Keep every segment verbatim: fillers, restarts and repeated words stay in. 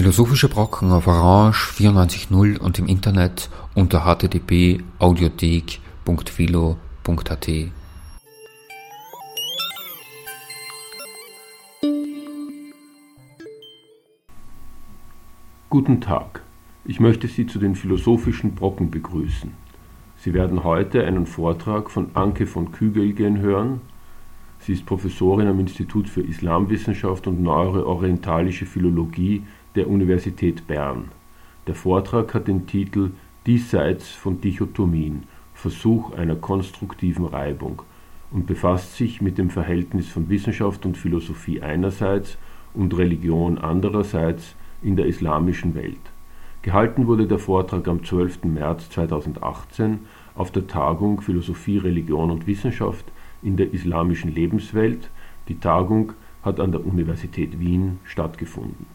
Philosophische Brocken auf Orange vierundneunzig Punkt null und im Internet unter h t t p punkt audiothek punkt philo punkt a t. Guten Tag, ich möchte Sie zu den Philosophischen Brocken begrüßen. Sie werden heute einen Vortrag von Anke von Kügelgen hören. Sie ist Professorin am Institut für Islamwissenschaft und Neuere Orientalische Philologie der Universität Bern. Der Vortrag hat den Titel Diesseits von Dichotomien, Versuch einer konstruktiven Reibung und befasst sich mit dem Verhältnis von Wissenschaft und Philosophie einerseits und Religion andererseits in der islamischen Welt. Gehalten wurde der Vortrag am zwölften März zweitausendachtzehn auf der Tagung Philosophie, Religion und Wissenschaft in der islamischen Lebenswelt. Die Tagung hat an der Universität Wien stattgefunden.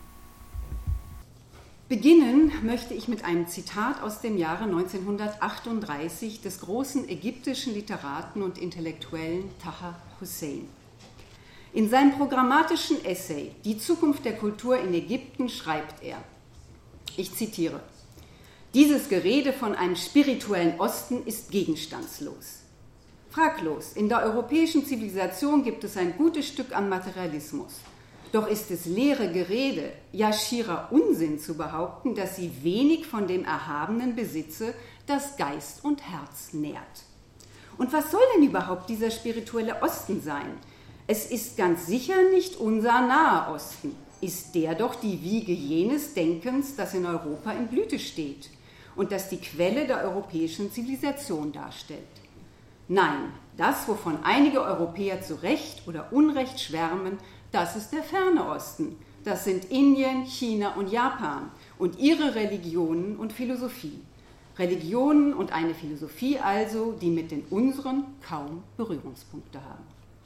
Beginnen möchte ich mit einem Zitat aus dem Jahre neunzehnhundertachtunddreißig des großen ägyptischen Literaten und Intellektuellen Taha Hussein. In seinem programmatischen Essay Die Zukunft der Kultur in Ägypten schreibt er, ich zitiere: Dieses Gerede von einem spirituellen Osten ist gegenstandslos. Fraglos, in der europäischen Zivilisation gibt es ein gutes Stück an Materialismus. Doch ist es leere Gerede, ja schierer Unsinn zu behaupten, dass sie wenig von dem Erhabenen besitze, das Geist und Herz nährt. Und was soll denn überhaupt dieser spirituelle Osten sein? Es ist ganz sicher nicht unser Naher Osten. Ist der doch die Wiege jenes Denkens, das in Europa in Blüte steht und das die Quelle der europäischen Zivilisation darstellt. Nein, das, wovon einige Europäer zu Recht oder Unrecht schwärmen, das ist der ferne Osten. Das sind Indien, China und Japan und ihre Religionen und Philosophie. Religionen und eine Philosophie also, die mit den unseren kaum Berührungspunkte haben.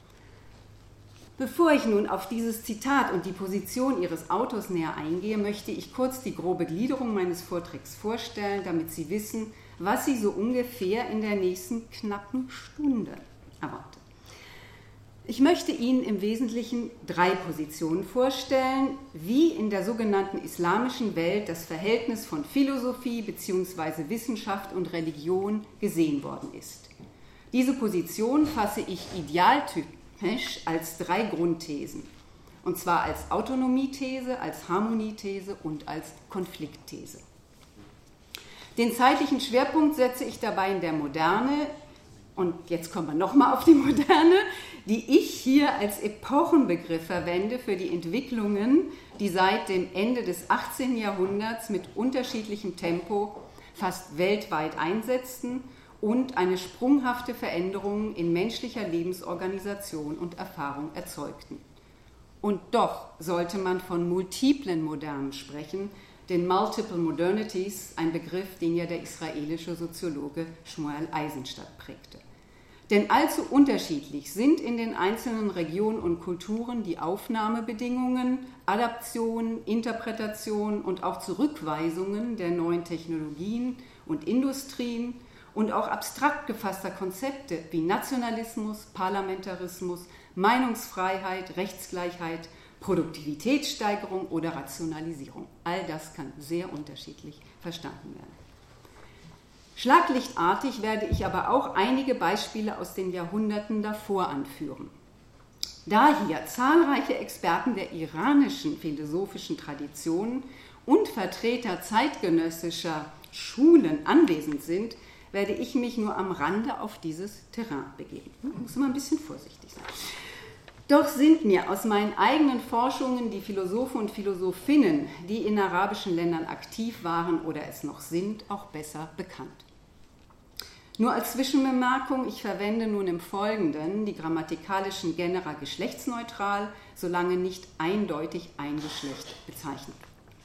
Bevor ich nun auf dieses Zitat und die Position ihres Autors näher eingehe, möchte ich kurz die grobe Gliederung meines Vortrags vorstellen, damit Sie wissen, was Sie so ungefähr in der nächsten knappen Stunde erwartet. Ich möchte Ihnen im Wesentlichen drei Positionen vorstellen, wie in der sogenannten islamischen Welt das Verhältnis von Philosophie bzw. Wissenschaft und Religion gesehen worden ist. Diese Position fasse ich idealtypisch als drei Grundthesen, und zwar als Autonomiethese, als Harmoniethese und als Konfliktthese. Den zeitlichen Schwerpunkt setze ich dabei in der Moderne, und jetzt kommen wir nochmal auf die Moderne, die ich hier als Epochenbegriff verwende für die Entwicklungen, die seit dem Ende des achtzehnten Jahrhunderts mit unterschiedlichem Tempo fast weltweit einsetzten und eine sprunghafte Veränderung in menschlicher Lebensorganisation und Erfahrung erzeugten. Und doch sollte man von multiplen Modernen sprechen, den Multiple Modernities, ein Begriff, den ja der israelische Soziologe Shmuel Eisenstadt prägte. Denn allzu unterschiedlich sind in den einzelnen Regionen und Kulturen die Aufnahmebedingungen, Adaptionen, Interpretationen und auch Zurückweisungen der neuen Technologien und Industrien und auch abstrakt gefasster Konzepte wie Nationalismus, Parlamentarismus, Meinungsfreiheit, Rechtsgleichheit, Produktivitätssteigerung oder Rationalisierung. All das kann sehr unterschiedlich verstanden werden. Schlaglichtartig werde ich aber auch einige Beispiele aus den Jahrhunderten davor anführen. Da hier zahlreiche Experten der iranischen philosophischen Traditionen und Vertreter zeitgenössischer Schulen anwesend sind, werde ich mich nur am Rande auf dieses Terrain begeben. Ich muss immer ein bisschen vorsichtig sein. Doch sind mir aus meinen eigenen Forschungen die Philosophen und Philosophinnen, die in arabischen Ländern aktiv waren oder es noch sind, auch besser bekannt. Nur als Zwischenbemerkung, ich verwende nun im Folgenden die grammatikalischen Genera geschlechtsneutral, solange nicht eindeutig ein Geschlecht bezeichnet.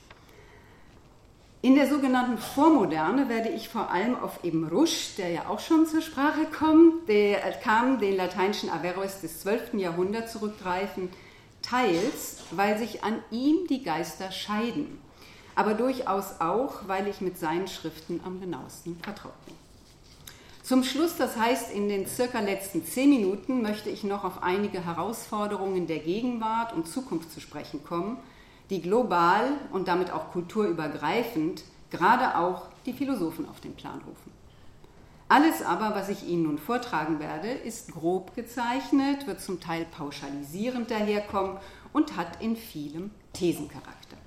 In der sogenannten Vormoderne werde ich vor allem auf Ibn Rushd, der ja auch schon zur Sprache kommt, der kam, den lateinischen Averroes des zwölften Jahrhunderts zurückgreifen, teils, weil sich an ihm die Geister scheiden, aber durchaus auch, weil ich mit seinen Schriften am genauesten vertraut bin. Zum Schluss, das heißt in den circa letzten zehn Minuten, möchte ich noch auf einige Herausforderungen der Gegenwart und Zukunft zu sprechen kommen, die global und damit auch kulturübergreifend gerade auch die Philosophen auf den Plan rufen. Alles aber, was ich Ihnen nun vortragen werde, ist grob gezeichnet, wird zum Teil pauschalisierend daherkommen und hat in vielem Thesencharakter.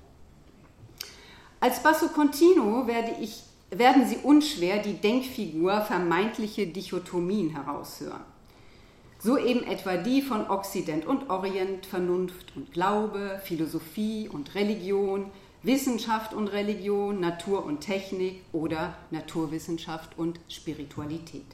Als Basso Continuo werde ich, werden Sie unschwer die Denkfigur vermeintliche Dichotomien heraushören. So eben etwa die von Okzident und Orient, Vernunft und Glaube, Philosophie und Religion, Wissenschaft und Religion, Natur und Technik oder Naturwissenschaft und Spiritualität.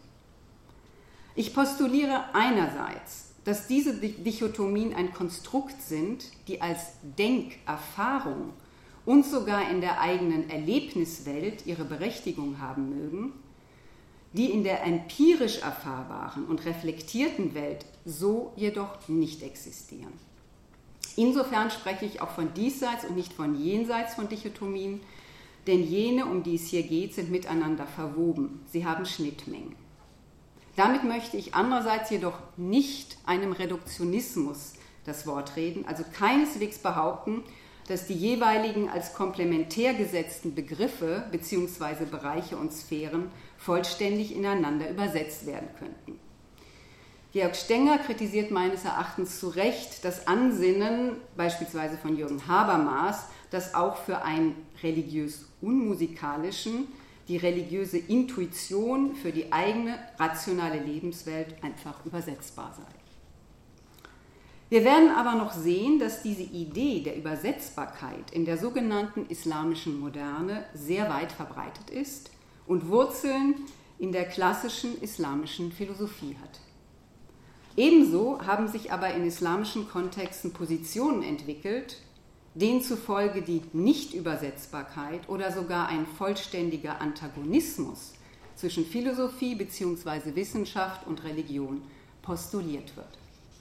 Ich postuliere einerseits, dass diese Dichotomien ein Konstrukt sind, die als Denkerfahrung und sogar in der eigenen Erlebniswelt ihre Berechtigung haben mögen, die in der empirisch erfahrbaren und reflektierten Welt so jedoch nicht existieren. Insofern spreche ich auch von diesseits und nicht von jenseits von Dichotomien, denn jene, um die es hier geht, sind miteinander verwoben. Sie haben Schnittmengen. Damit möchte ich andererseits jedoch nicht einem Reduktionismus das Wort reden, also keineswegs behaupten, dass die jeweiligen als komplementär gesetzten Begriffe bzw. Bereiche und Sphären vollständig ineinander übersetzt werden könnten. Georg Stenger kritisiert meines Erachtens zu Recht das Ansinnen, beispielsweise von Jürgen Habermas, dass auch für einen religiös-unmusikalischen die religiöse Intuition für die eigene rationale Lebenswelt einfach übersetzbar sei. Wir werden aber noch sehen, dass diese Idee der Übersetzbarkeit in der sogenannten islamischen Moderne sehr weit verbreitet ist und Wurzeln in der klassischen islamischen Philosophie hat. Ebenso haben sich aber in islamischen Kontexten Positionen entwickelt, denen zufolge die Nichtübersetzbarkeit oder sogar ein vollständiger Antagonismus zwischen Philosophie bzw. Wissenschaft und Religion postuliert wird.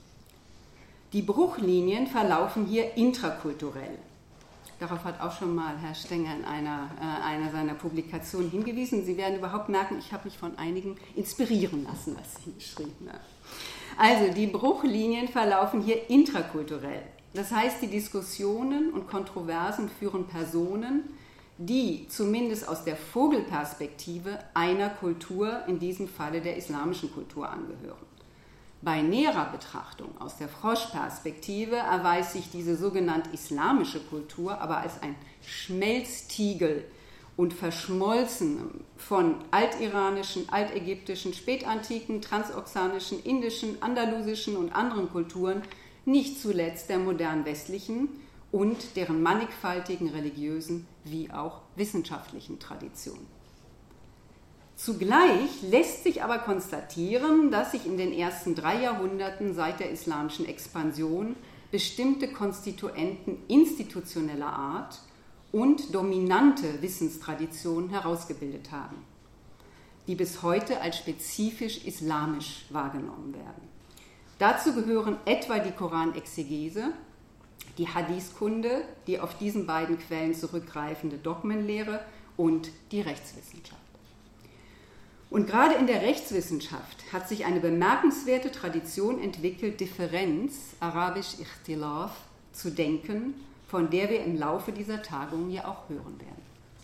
Die Bruchlinien verlaufen hier intrakulturell. Darauf hat auch schon mal Herr Stenger in einer, äh, einer seiner Publikationen hingewiesen. Sie werden überhaupt merken, ich habe mich von einigen inspirieren lassen, was Sie geschrieben haben. Also die Bruchlinien verlaufen hier intrakulturell. Das heißt, die Diskussionen und Kontroversen führen Personen, die zumindest aus der Vogelperspektive einer Kultur, in diesem Falle der islamischen Kultur, angehören. Bei näherer Betrachtung aus der Froschperspektive erweist sich diese sogenannte islamische Kultur aber als ein Schmelztiegel und verschmolzen von altiranischen, altägyptischen, spätantiken, transoxanischen, indischen, andalusischen und anderen Kulturen, nicht zuletzt der modern westlichen und deren mannigfaltigen religiösen wie auch wissenschaftlichen Traditionen. Zugleich lässt sich aber konstatieren, dass sich in den ersten drei Jahrhunderten seit der islamischen Expansion bestimmte Konstituenten institutioneller Art und dominante Wissenstraditionen herausgebildet haben, die bis heute als spezifisch islamisch wahrgenommen werden. Dazu gehören etwa die Koranexegese, die Hadithkunde, die auf diesen beiden Quellen zurückgreifende Dogmenlehre und die Rechtswissenschaft. Und gerade in der Rechtswissenschaft hat sich eine bemerkenswerte Tradition entwickelt, Differenz, arabisch Ikhtilaf, zu denken, von der wir im Laufe dieser Tagung ja auch hören werden.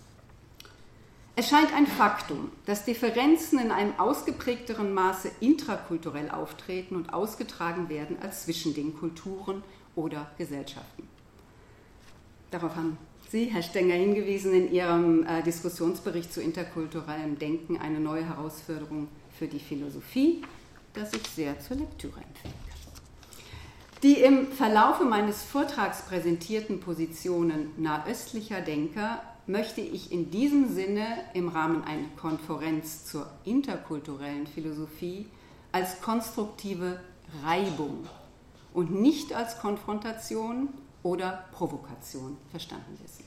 Es scheint ein Faktum, dass Differenzen in einem ausgeprägteren Maße intrakulturell auftreten und ausgetragen werden als zwischen den Kulturen oder Gesellschaften. Darauf haben Sie, Herr Stenger, hingewiesen in Ihrem äh, Diskussionsbericht zu interkulturellem Denken, eine neue Herausforderung für die Philosophie, das ich sehr zur Lektüre empfehlen kann. Die im Verlaufe meines Vortrags präsentierten Positionen nahöstlicher Denker möchte ich in diesem Sinne im Rahmen einer Konferenz zur interkulturellen Philosophie als konstruktive Reibung und nicht als Konfrontation oder Provokation verstanden wissen.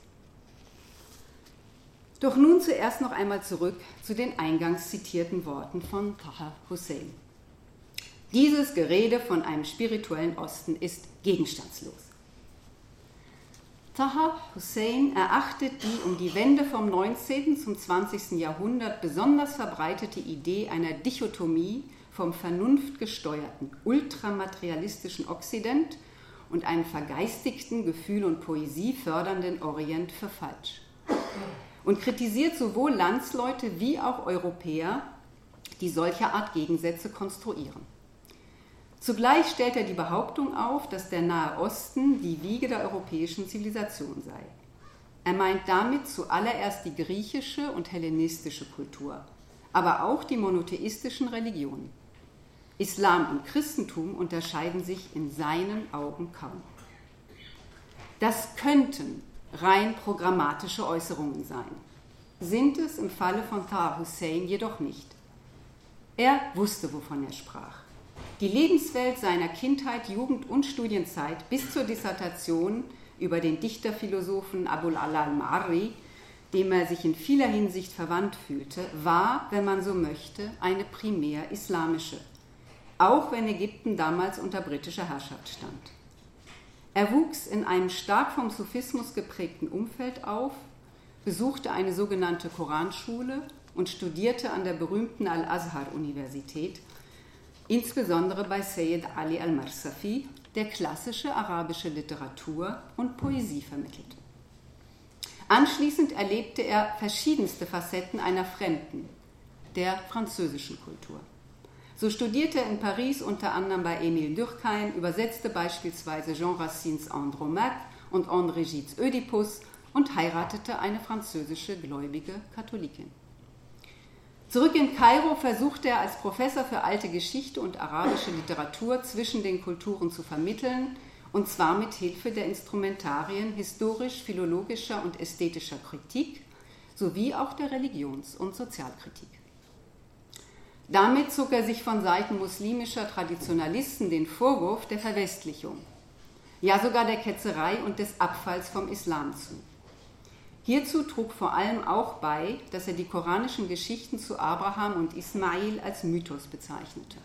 Doch nun zuerst noch einmal zurück zu den eingangs zitierten Worten von Taha Hussein. Dieses Gerede von einem spirituellen Osten ist gegenstandslos. Taha Hussein erachtet die um die Wende vom neunzehnten zum zwanzigsten Jahrhundert besonders verbreitete Idee einer Dichotomie vom vernunftgesteuerten ultramaterialistischen Okzident und einen vergeistigten, Gefühl und Poesie fördernden Orient für falsch. Und kritisiert sowohl Landsleute wie auch Europäer, die solche Art Gegensätze konstruieren. Zugleich stellt er die Behauptung auf, dass der Nahe Osten die Wiege der europäischen Zivilisation sei. Er meint damit zuallererst die griechische und hellenistische Kultur, aber auch die monotheistischen Religionen. Islam und Christentum unterscheiden sich in seinen Augen kaum. Das könnten rein programmatische Äußerungen sein, sind es im Falle von Taha Hussein jedoch nicht. Er wusste, wovon er sprach. Die Lebenswelt seiner Kindheit, Jugend und Studienzeit bis zur Dissertation über den Dichterphilosophen Abul Ala al-Ma'arri, dem er sich in vieler Hinsicht verwandt fühlte, war, wenn man so möchte, eine primär islamische, auch wenn Ägypten damals unter britischer Herrschaft stand. Er wuchs in einem stark vom Sufismus geprägten Umfeld auf, besuchte eine sogenannte Koranschule und studierte an der berühmten Al-Azhar-Universität, insbesondere bei Sayyid Ali al-Marsafi, der klassische arabische Literatur und Poesie vermittelte. Anschließend erlebte er verschiedenste Facetten einer fremden, der französischen Kultur. So studierte er in Paris unter anderem bei Émile Durkheim, übersetzte beispielsweise Jean Racines Andromaque und André Gides Ödipus und heiratete eine französische gläubige Katholikin. Zurück in Kairo versuchte er als Professor für alte Geschichte und arabische Literatur zwischen den Kulturen zu vermitteln, und zwar mit Hilfe der Instrumentarien historisch-philologischer und ästhetischer Kritik sowie auch der Religions- und Sozialkritik. Damit zog er sich von Seiten muslimischer Traditionalisten den Vorwurf der Verwestlichung, ja sogar der Ketzerei und des Abfalls vom Islam zu. Hierzu trug vor allem auch bei, dass er die koranischen Geschichten zu Abraham und Ismail als Mythos bezeichnete.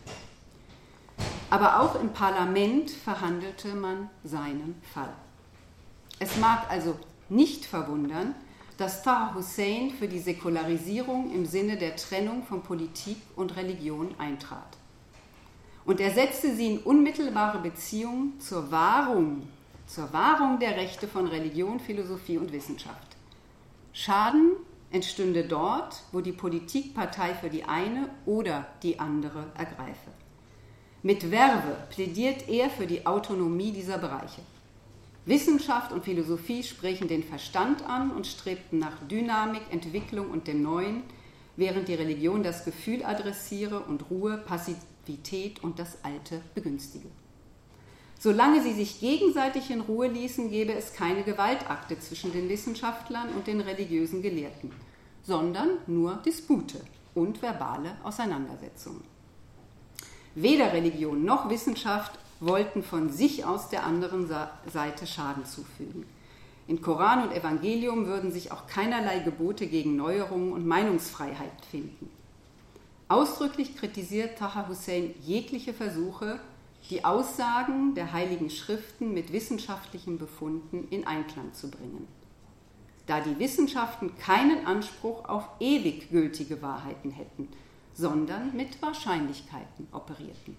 Aber auch im Parlament verhandelte man seinen Fall. Es mag also nicht verwundern, dass Taha Hussein für die Säkularisierung im Sinne der Trennung von Politik und Religion eintrat. Und er setzte sie in unmittelbare Beziehung zur Wahrung, zur Wahrung der Rechte von Religion, Philosophie und Wissenschaft. Schaden entstünde dort, wo die Politik Partei für die eine oder die andere ergreife. Mit Verve plädiert er für die Autonomie dieser Bereiche. Wissenschaft und Philosophie sprechen den Verstand an und strebten nach Dynamik, Entwicklung und dem Neuen, während die Religion das Gefühl adressiere und Ruhe, Passivität und das Alte begünstige. Solange sie sich gegenseitig in Ruhe ließen, gäbe es keine Gewaltakte zwischen den Wissenschaftlern und den religiösen Gelehrten, sondern nur Dispute und verbale Auseinandersetzungen. Weder Religion noch Wissenschaft wollten von sich aus der anderen Seite Schaden zufügen. In Koran und Evangelium würden sich auch keinerlei Gebote gegen Neuerungen und Meinungsfreiheit finden. Ausdrücklich kritisiert Taha Hussein jegliche Versuche, die Aussagen der Heiligen Schriften mit wissenschaftlichen Befunden in Einklang zu bringen, da die Wissenschaften keinen Anspruch auf ewig gültige Wahrheiten hätten, sondern mit Wahrscheinlichkeiten operierten.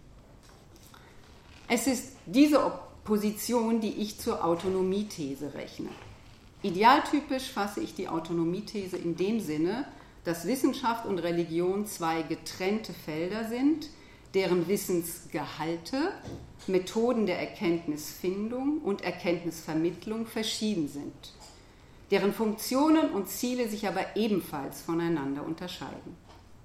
Es ist diese Opposition, die ich zur Autonomiethese rechne. Idealtypisch fasse ich die Autonomiethese in dem Sinne, dass Wissenschaft und Religion zwei getrennte Felder sind, deren Wissensgehalte, Methoden der Erkenntnisfindung und Erkenntnisvermittlung verschieden sind, deren Funktionen und Ziele sich aber ebenfalls voneinander unterscheiden.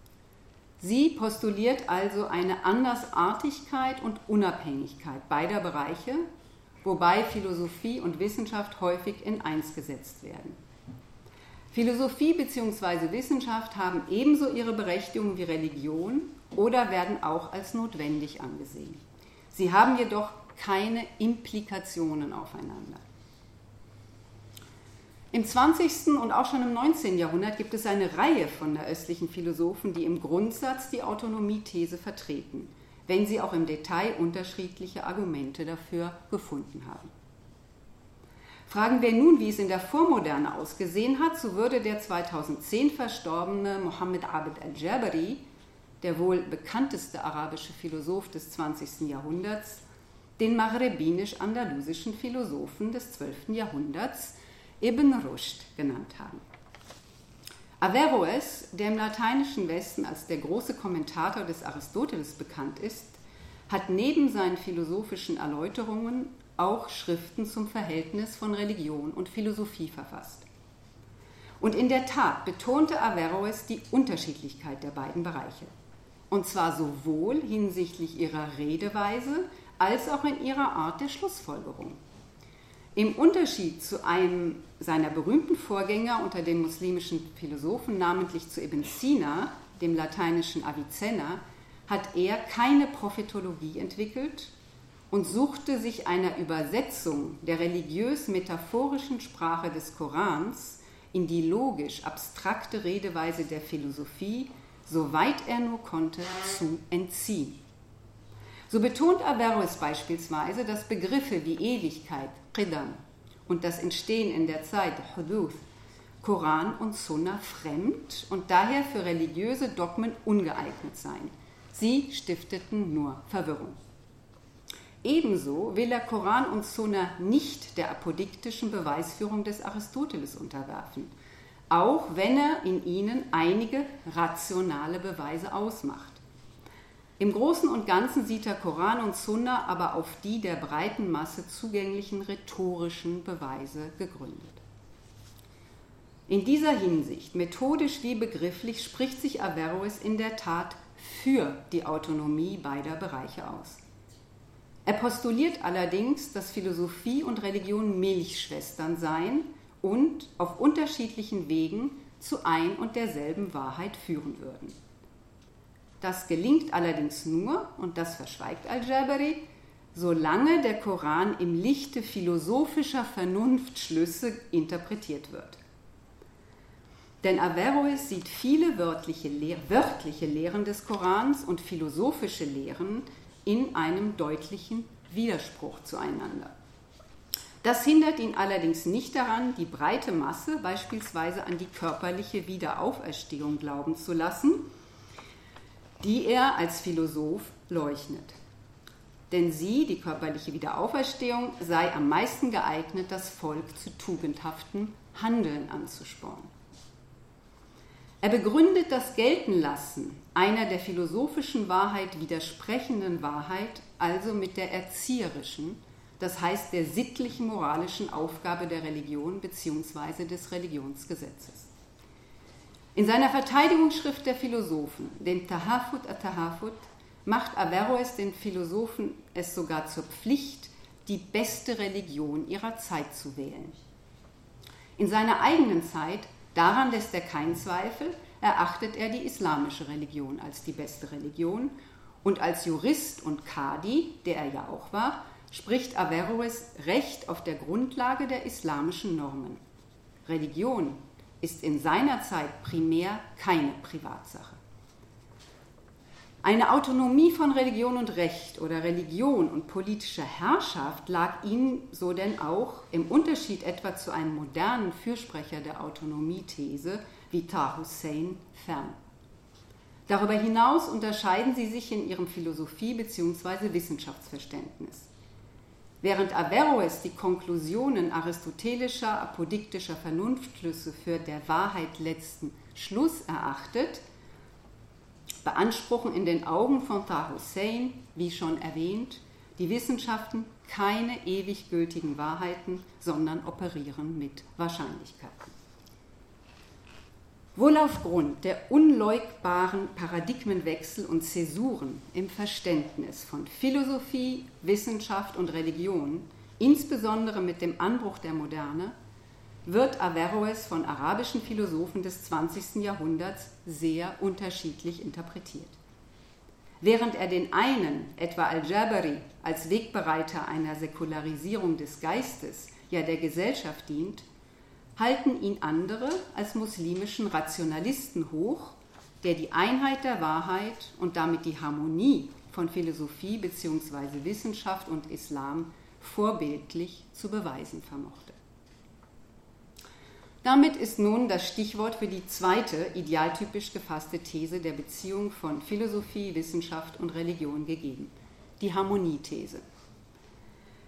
Sie postuliert also eine Andersartigkeit und Unabhängigkeit beider Bereiche, wobei Philosophie und Wissenschaft häufig in eins gesetzt werden. Philosophie bzw. Wissenschaft haben ebenso ihre Berechtigung wie Religion oder werden auch als notwendig angesehen. Sie haben jedoch keine Implikationen aufeinander. Im zwanzigsten und auch schon im neunzehnten Jahrhundert gibt es eine Reihe von der östlichen Philosophen, die im Grundsatz die Autonomiethese vertreten, wenn sie auch im Detail unterschiedliche Argumente dafür gefunden haben. Fragen wir nun, wie es in der Vormoderne ausgesehen hat, so würde der zweitausendzehn verstorbene Mohammed Abd al-Jabari, der wohl bekannteste arabische Philosoph des zwanzigsten Jahrhunderts, den maghrebinisch-andalusischen Philosophen des zwölften Jahrhunderts Ibn Rushd genannt haben. Averroes, der im lateinischen Westen als der große Kommentator des Aristoteles bekannt ist, hat neben seinen philosophischen Erläuterungen auch Schriften zum Verhältnis von Religion und Philosophie verfasst. Und in der Tat betonte Averroes die Unterschiedlichkeit der beiden Bereiche. Und zwar sowohl hinsichtlich ihrer Redeweise als auch in ihrer Art der Schlussfolgerung. Im Unterschied zu einem seiner berühmten Vorgänger unter den muslimischen Philosophen, namentlich zu Ibn Sina, dem lateinischen Avicenna, hat er keine Prophetologie entwickelt und suchte sich einer Übersetzung der religiös-metaphorischen Sprache des Korans in die logisch-abstrakte Redeweise der Philosophie, soweit er nur konnte, zu entziehen. So betont Averroes beispielsweise, dass Begriffe wie Ewigkeit, Qidam, und das Entstehen in der Zeit, Huduth, Koran und Sunna fremd und daher für religiöse Dogmen ungeeignet seien. Sie stifteten nur Verwirrung. Ebenso will er Koran und Sunna nicht der apodiktischen Beweisführung des Aristoteles unterwerfen, auch wenn er in ihnen einige rationale Beweise ausmacht. Im Großen und Ganzen sieht er Koran und Sunna aber auf die der breiten Masse zugänglichen rhetorischen Beweise gegründet. In dieser Hinsicht, methodisch wie begrifflich, spricht sich Averroes in der Tat für die Autonomie beider Bereiche aus. Er postuliert allerdings, dass Philosophie und Religion Milchschwestern seien und auf unterschiedlichen Wegen zu ein und derselben Wahrheit führen würden. Das gelingt allerdings nur, und das verschweigt Al-Jabari, solange der Koran im Lichte philosophischer Vernunftschlüsse interpretiert wird. Denn Averroes sieht viele wörtliche, Lehr- wörtliche Lehren des Korans und philosophische Lehren in einem deutlichen Widerspruch zueinander. Das hindert ihn allerdings nicht daran, die breite Masse beispielsweise an die körperliche Wiederauferstehung glauben zu lassen, die er als Philosoph leugnet. Denn sie, die körperliche Wiederauferstehung, sei am meisten geeignet, das Volk zu tugendhaftem Handeln anzuspornen. Er begründet das Geltenlassen einer der philosophischen Wahrheit widersprechenden Wahrheit also mit der erzieherischen, das heißt der sittlich-moralischen Aufgabe der Religion bzw. des Religionsgesetzes. In seiner Verteidigungsschrift der Philosophen, dem Tahafut at-Tahafut, macht Averroes den Philosophen es sogar zur Pflicht, die beste Religion ihrer Zeit zu wählen. In seiner eigenen Zeit, daran lässt er keinen Zweifel, erachtet er die islamische Religion als die beste Religion und als Jurist und Qadi, der er ja auch war, spricht Averroes Recht auf der Grundlage der islamischen Normen. Religion ist in seiner Zeit primär keine Privatsache. Eine Autonomie von Religion und Recht oder Religion und politischer Herrschaft lag ihm so denn auch im Unterschied etwa zu einem modernen Fürsprecher der Autonomiethese wie Taha Hussein fern. Darüber hinaus unterscheiden sie sich in ihrem Philosophie- bzw. Wissenschaftsverständnis. Während Averroes die Konklusionen aristotelischer, apodiktischer Vernunftschlüsse für der Wahrheit letzten Schluss erachtet, beanspruchen in den Augen von Taha Hussein, wie schon erwähnt, die Wissenschaften keine ewig gültigen Wahrheiten, sondern operieren mit Wahrscheinlichkeiten. Wohl aufgrund der unleugbaren Paradigmenwechsel und Zäsuren im Verständnis von Philosophie, Wissenschaft und Religion, insbesondere mit dem Anbruch der Moderne, wird Averroes von arabischen Philosophen des zwanzigsten Jahrhunderts sehr unterschiedlich interpretiert. Während er den einen, etwa Al-Jabari, als Wegbereiter einer Säkularisierung des Geistes, ja der Gesellschaft dient, halten ihn andere als muslimischen Rationalisten hoch, der die Einheit der Wahrheit und damit die Harmonie von Philosophie bzw. Wissenschaft und Islam vorbildlich zu beweisen vermochte. Damit ist nun das Stichwort für die zweite idealtypisch gefasste These der Beziehung von Philosophie, Wissenschaft und Religion gegeben, die Harmoniethese.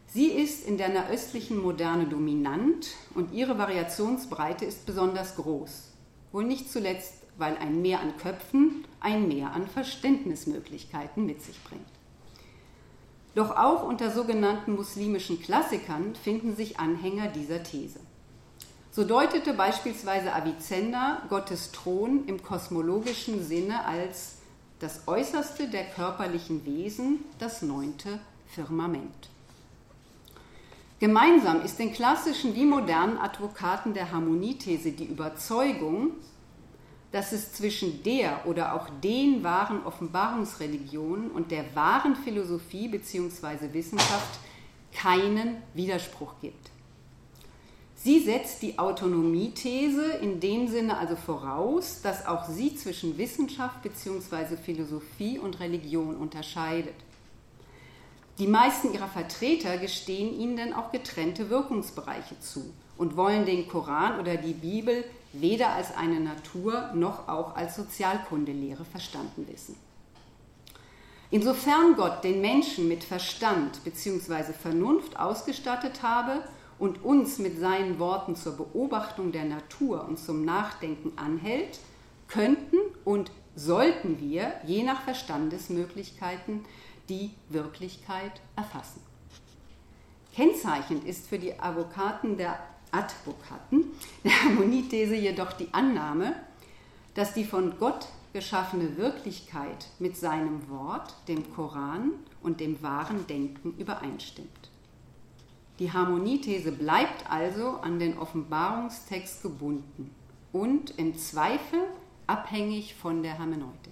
Sie ist in der nahöstlichen Moderne dominant und ihre Variationsbreite ist besonders groß. Wohl nicht zuletzt, weil ein Mehr an Köpfen ein Mehr an Verständnismöglichkeiten mit sich bringt. Doch auch unter sogenannten muslimischen Klassikern finden sich Anhänger dieser These. So deutete beispielsweise Avicenna Gottes Thron im kosmologischen Sinne als das Äußerste der körperlichen Wesen, das neunte Firmament. Gemeinsam ist den klassischen wie modernen Advokaten der Harmoniethese die Überzeugung, dass es zwischen der oder auch den wahren Offenbarungsreligionen und der wahren Philosophie bzw. Wissenschaft keinen Widerspruch gibt. Sie setzt die Autonomiethese in dem Sinne also voraus, dass auch sie zwischen Wissenschaft bzw. Philosophie und Religion unterscheidet. Die meisten ihrer Vertreter gestehen ihnen denn auch getrennte Wirkungsbereiche zu und wollen den Koran oder die Bibel weder als eine Natur- noch auch als Sozialkundelehre verstanden wissen. Insofern Gott den Menschen mit Verstand bzw. Vernunft ausgestattet habe und uns mit seinen Worten zur Beobachtung der Natur und zum Nachdenken anhält, könnten und sollten wir, je nach Verstandesmöglichkeiten, die Wirklichkeit erfassen. Kennzeichnend ist für die Advokaten der Advokaten der Harmoniethese jedoch die Annahme, dass die von Gott geschaffene Wirklichkeit mit seinem Wort, dem Koran und dem wahren Denken übereinstimmt. Die Harmoniethese bleibt also an den Offenbarungstext gebunden und im Zweifel abhängig von der Hermeneutik.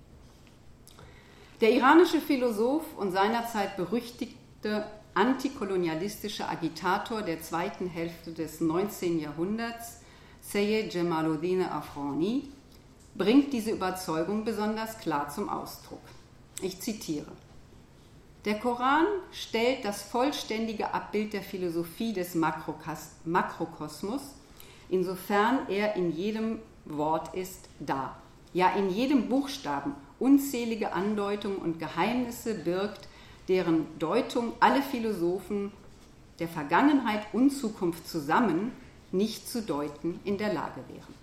Der iranische Philosoph und seinerzeit berüchtigte antikolonialistische Agitator der zweiten Hälfte des neunzehnten Jahrhunderts, Seyyed Jamaluddin Afghani, bringt diese Überzeugung besonders klar zum Ausdruck. Ich zitiere: Der Koran stellt das vollständige Abbild der Philosophie des Makrokosmos, insofern er in jedem Wort ist, dar. Ja, in jedem Buchstaben unzählige Andeutungen und Geheimnisse birgt, deren Deutung alle Philosophen der Vergangenheit und Zukunft zusammen nicht zu deuten in der Lage wären.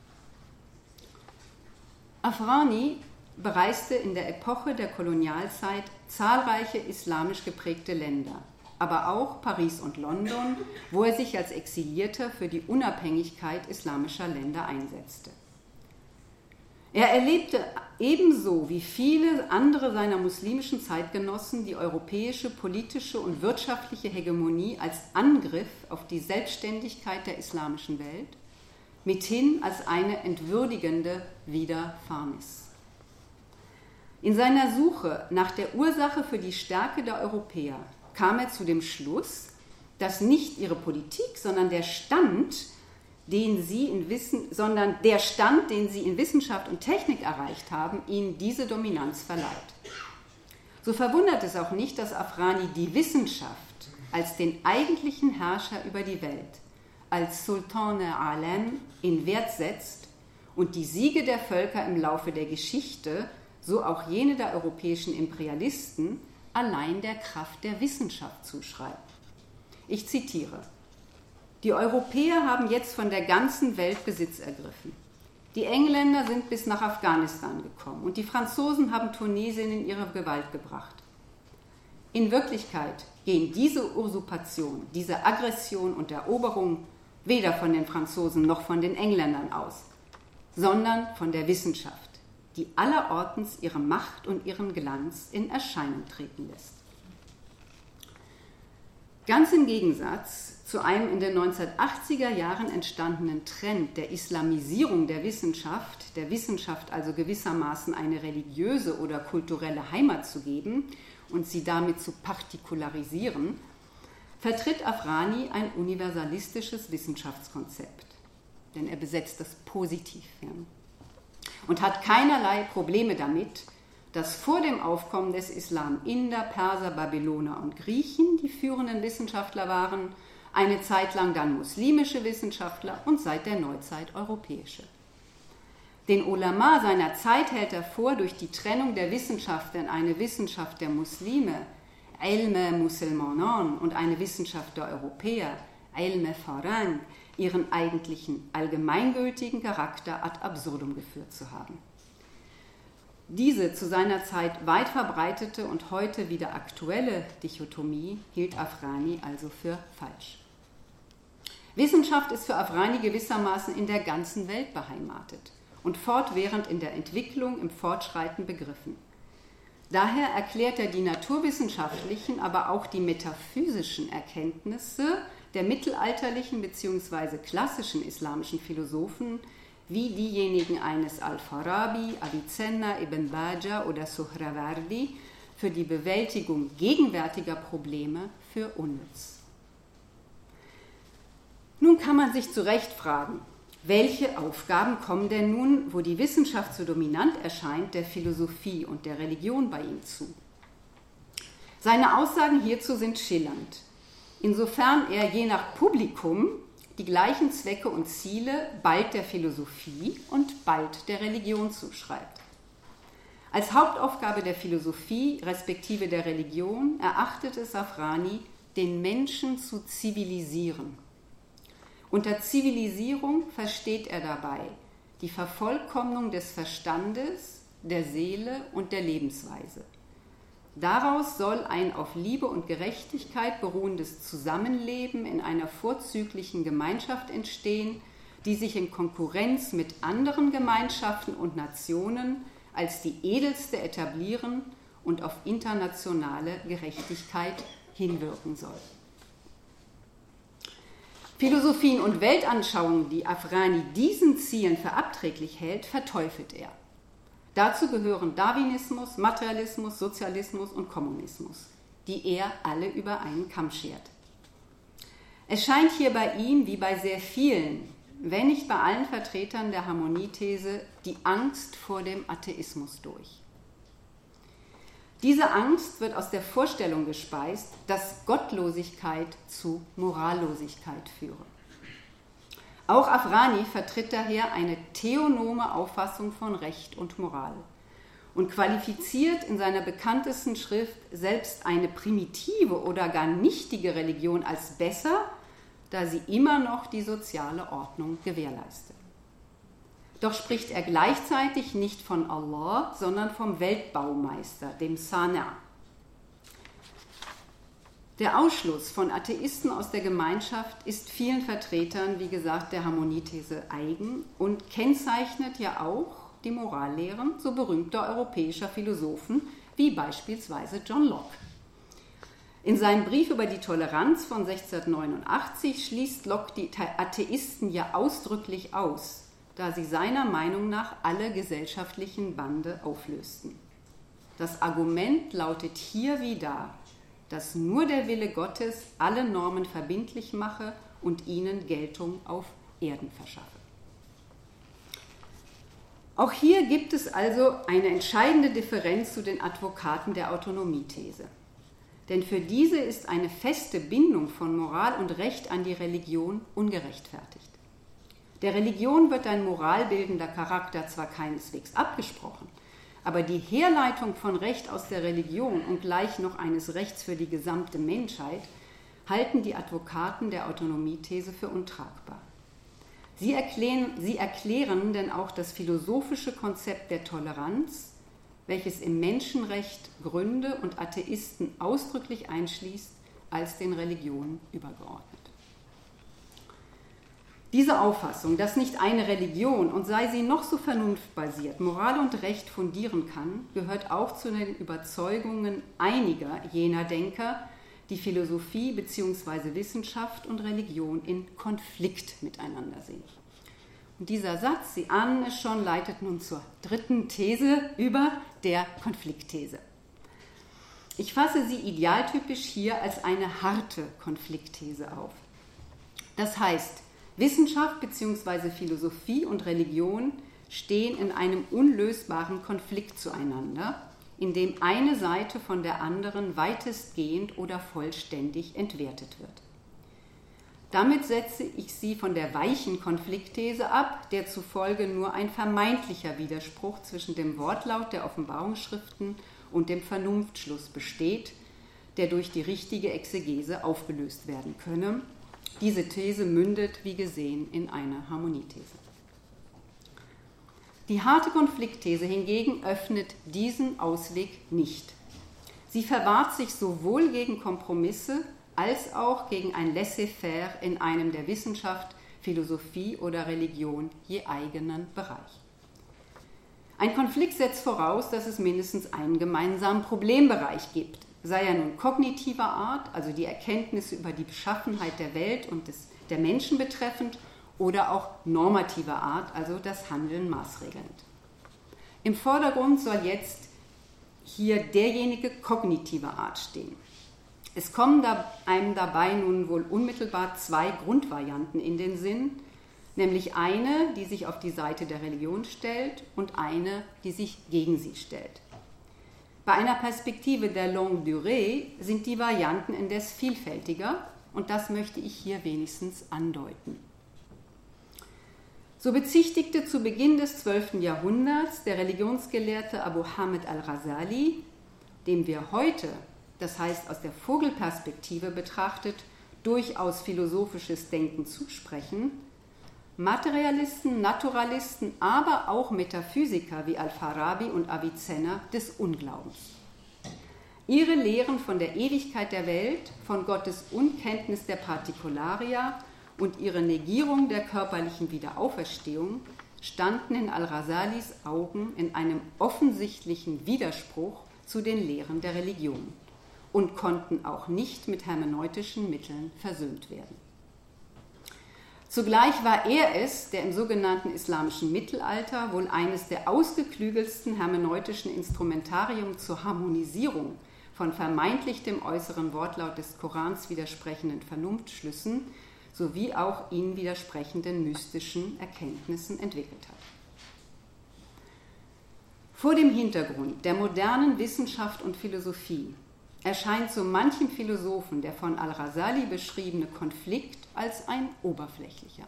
Afghani bereiste in der Epoche der Kolonialzeit zahlreiche islamisch geprägte Länder, aber auch Paris und London, wo er sich als Exilierter für die Unabhängigkeit islamischer Länder einsetzte. Er erlebte ebenso wie viele andere seiner muslimischen Zeitgenossen die europäische politische und wirtschaftliche Hegemonie als Angriff auf die Selbstständigkeit der islamischen Welt, mithin als eine entwürdigende Widerfahrnis. In seiner Suche nach der Ursache für die Stärke der Europäer kam er zu dem Schluss, dass nicht ihre Politik, sondern der Stand, den sie in Wissen, sondern der Stand, den sie in Wissenschaft und Technik erreicht haben, ihnen diese Dominanz verleiht. So verwundert es auch nicht, dass Afghani die Wissenschaft als den eigentlichen Herrscher über die Welt, als Sultane Alem in Wert setzt und die Siege der Völker im Laufe der Geschichte, so auch jene der europäischen Imperialisten, allein der Kraft der Wissenschaft zuschreibt. Ich zitiere: Die Europäer haben jetzt von der ganzen Welt Besitz ergriffen. Die Engländer sind bis nach Afghanistan gekommen und die Franzosen haben Tunesien in ihre Gewalt gebracht. In Wirklichkeit gehen diese Usurpation, diese Aggression und Eroberung weder von den Franzosen noch von den Engländern aus, sondern von der Wissenschaft, die allerortens ihre Macht und ihren Glanz in Erscheinung treten lässt. Ganz im Gegensatz zu einem in den neunzehnhundertachtziger Jahren entstandenen Trend der Islamisierung der Wissenschaft, der Wissenschaft also gewissermaßen eine religiöse oder kulturelle Heimat zu geben und sie damit zu partikularisieren, vertritt Afghani ein universalistisches Wissenschaftskonzept, denn er besetzt das positiv und hat keinerlei Probleme damit, dass vor dem Aufkommen des Islam Inder, Perser, Babyloner und Griechen die führenden Wissenschaftler waren, eine Zeit lang dann muslimische Wissenschaftler und seit der Neuzeit europäische. Den Ulama seiner Zeit hält er vor, durch die Trennung der Wissenschaft in eine Wissenschaft der Muslime Ilme Musulmanan und eine Wissenschaft der Europäer, Ilme Farang, ihren eigentlichen allgemeingültigen Charakter ad absurdum geführt zu haben. Diese zu seiner Zeit weit verbreitete und heute wieder aktuelle Dichotomie hielt Afrani also für falsch. Wissenschaft ist für Afrani gewissermaßen in der ganzen Welt beheimatet und fortwährend in der Entwicklung, im Fortschreiten begriffen. Daher erklärt er die naturwissenschaftlichen, aber auch die metaphysischen Erkenntnisse der mittelalterlichen bzw. klassischen islamischen Philosophen wie diejenigen eines Al-Farabi, Avicenna, Ibn Bajjah oder Suhrawardi für die Bewältigung gegenwärtiger Probleme für unnütz. Nun kann man sich zu Recht fragen, welche Aufgaben kommen denn nun, wo die Wissenschaft so dominant erscheint, der Philosophie und der Religion bei ihm zu? Seine Aussagen hierzu sind schillernd, insofern er je nach Publikum die gleichen Zwecke und Ziele bald der Philosophie und bald der Religion zuschreibt. Als Hauptaufgabe der Philosophie respektive der Religion erachtete Safrani, den Menschen zu zivilisieren. Unter Zivilisierung versteht er dabei die Vervollkommnung des Verstandes, der Seele und der Lebensweise. Daraus soll ein auf Liebe und Gerechtigkeit beruhendes Zusammenleben in einer vorzüglichen Gemeinschaft entstehen, die sich in Konkurrenz mit anderen Gemeinschaften und Nationen als die edelste etablieren und auf internationale Gerechtigkeit hinwirken soll. Philosophien und Weltanschauungen, die Afrani diesen Zielen für abträglich hält, verteufelt er. Dazu gehören Darwinismus, Materialismus, Sozialismus und Kommunismus, die er alle über einen Kamm schert. Es scheint hier bei ihm, wie bei sehr vielen, wenn nicht bei allen Vertretern der Harmoniethese, die Angst vor dem Atheismus durch. Diese Angst wird aus der Vorstellung gespeist, dass Gottlosigkeit zu Morallosigkeit führe. Auch Afrani vertritt daher eine theonome Auffassung von Recht und Moral und qualifiziert in seiner bekanntesten Schrift selbst eine primitive oder gar nichtige Religion als besser, da sie immer noch die soziale Ordnung gewährleistet. Doch spricht er gleichzeitig nicht von Allah, sondern vom Weltbaumeister, dem Sana. Der Ausschluss von Atheisten aus der Gemeinschaft ist vielen Vertretern, wie gesagt, der Harmoniethese eigen und kennzeichnet ja auch die Morallehren so berühmter europäischer Philosophen wie beispielsweise John Locke. In seinem Brief über die Toleranz von sechzehnhundertneunundachtzig schließt Locke die Atheisten ja ausdrücklich aus, da sie seiner Meinung nach alle gesellschaftlichen Bande auflösten. Das Argument lautet hier wie da, dass nur der Wille Gottes alle Normen verbindlich mache und ihnen Geltung auf Erden verschaffe. Auch hier gibt es also eine entscheidende Differenz zu den Advokaten der Autonomiethese. Denn für diese ist eine feste Bindung von Moral und Recht an die Religion ungerechtfertigt. Der Religion wird ein moralbildender Charakter zwar keineswegs abgesprochen, aber die Herleitung von Recht aus der Religion und gleich noch eines Rechts für die gesamte Menschheit halten die Advokaten der Autonomiethese für untragbar. Sie erklären, sie erklären denn auch das philosophische Konzept der Toleranz, welches im Menschenrecht Gründe und Atheisten ausdrücklich einschließt, als den Religionen übergeordnet. Diese Auffassung, dass nicht eine Religion, und sei sie noch so vernunftbasiert, Moral und Recht fundieren kann, gehört auch zu den Überzeugungen einiger jener Denker, die Philosophie bzw. Wissenschaft und Religion in Konflikt miteinander sehen. Und dieser Satz, Sie ahnen es schon, leitet nun zur dritten These über, der Konfliktthese. Ich fasse sie idealtypisch hier als eine harte Konfliktthese auf. Das heißt, Wissenschaft bzw. Philosophie und Religion stehen in einem unlösbaren Konflikt zueinander, in dem eine Seite von der anderen weitestgehend oder vollständig entwertet wird. Damit setze ich sie von der weichen Konfliktthese ab, der zufolge nur ein vermeintlicher Widerspruch zwischen dem Wortlaut der Offenbarungsschriften und dem Vernunftschluss besteht, der durch die richtige Exegese aufgelöst werden könne. Diese These mündet, wie gesehen, in eine Harmoniethese. Die harte Konfliktthese hingegen öffnet diesen Ausweg nicht. Sie verwahrt sich sowohl gegen Kompromisse als auch gegen ein Laissez-faire in einem der Wissenschaft, Philosophie oder Religion je eigenen Bereich. Ein Konflikt setzt voraus, dass es mindestens einen gemeinsamen Problembereich gibt, sei er nun kognitiver Art, also die Erkenntnisse über die Beschaffenheit der Welt und des, der Menschen betreffend, oder auch normativer Art, also das Handeln maßregelnd. Im Vordergrund soll jetzt hier derjenige kognitiver Art stehen. Es kommen da einem dabei nun wohl unmittelbar zwei Grundvarianten in den Sinn, nämlich eine, die sich auf die Seite der Religion stellt und eine, die sich gegen sie stellt. Bei einer Perspektive der Longue Durée sind die Varianten indes vielfältiger und das möchte ich hier wenigstens andeuten. So bezichtigte zu Beginn des zwölften Jahrhunderts der Religionsgelehrte Abu Hamid al-Ghazali, dem wir heute, das heißt aus der Vogelperspektive betrachtet, durchaus philosophisches Denken zusprechen, Materialisten, Naturalisten, aber auch Metaphysiker wie Al-Farabi und Avicenna des Unglaubens. Ihre Lehren von der Ewigkeit der Welt, von Gottes Unkenntnis der Partikularia und ihre Negierung der körperlichen Wiederauferstehung standen in al-Ghazalis Augen in einem offensichtlichen Widerspruch zu den Lehren der Religion und konnten auch nicht mit hermeneutischen Mitteln versöhnt werden. Zugleich war er es, der im sogenannten islamischen Mittelalter wohl eines der ausgeklügelsten hermeneutischen Instrumentarium zur Harmonisierung von vermeintlich dem äußeren Wortlaut des Korans widersprechenden Vernunftschlüssen sowie auch ihnen widersprechenden mystischen Erkenntnissen entwickelt hat. Vor dem Hintergrund der modernen Wissenschaft und Philosophie erscheint so manchem Philosophen der von al-Ghazali beschriebene Konflikt als ein oberflächlicher.